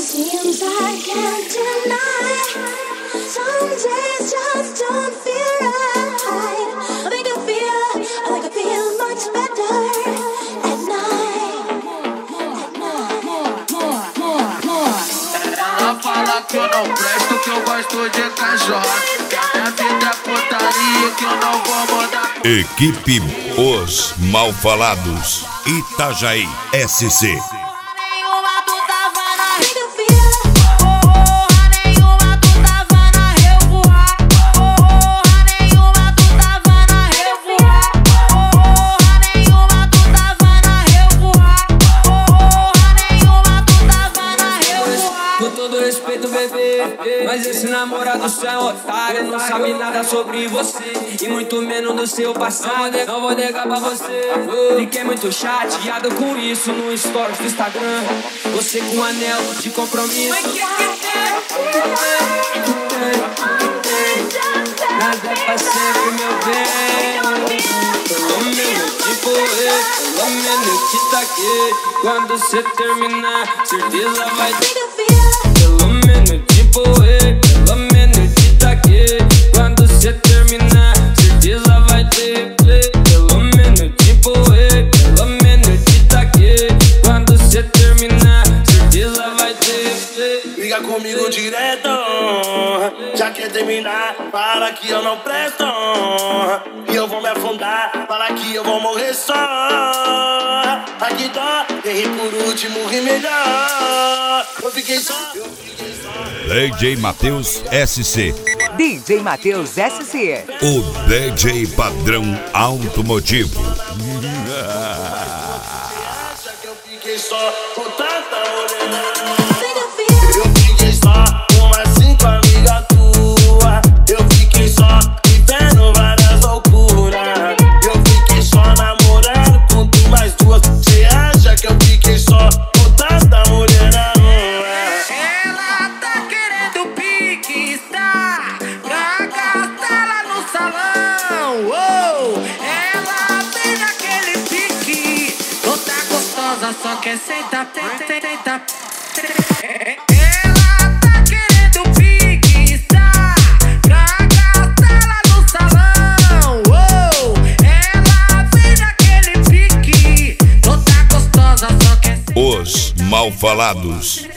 seems I can't deny. Some days just don't feel right. I make you feel like I feel much better at night. Ela fala que eu não presto, que eu gosto de cachorro. Minha vida é putaria, que eu não vou mudar. Equipe Os Malfalados, Itajaí, SC. Mas esse namorado só é otário, não sabe nada sobre você e muito menos do seu passado. Não vou negar pra você. Fiquei muito chateado com isso no stories do Instagram. Você com anel de compromisso. Nada pra sempre, meu bem. Pelo menos tipo pelo menos te taquei. Quando cê terminar, certeza vai ter. Pelo menos tipo pelo menos te taquei. Quando cê terminar, certeza vai ter play. Pelo menos tipo pelo menos te taquei. Quando cê terminar, certeza vai ter play. Liga comigo direto, já quer terminar, fala que eu não presto. E eu vou me afundar, fala que eu vou morrer só. Aqui dó, errei por último, ri melhor. Eu fiquei só. DJ Matheus SC. DJ Matheus SC. O DJ padrão automotivo. Acha que eu fiquei só com tanta morena? Eu fiquei só com umas 5 amigas tuas. Eu fiquei só vivendo várias loucuras. Eu fiquei só namorando com tu mais duas. Cê acha que eu fiquei só com tanta morena? Ela tá querendo pique, está pra gastar lá no salão. Oh, ela vem naquele pique, toda gostosa, só quer sentar, sentar. Ela tá querendo pique, está pra gastar lá no salão. Oh, ela vem naquele pique, toda gostosa, só quer sentar. Os Malfalados.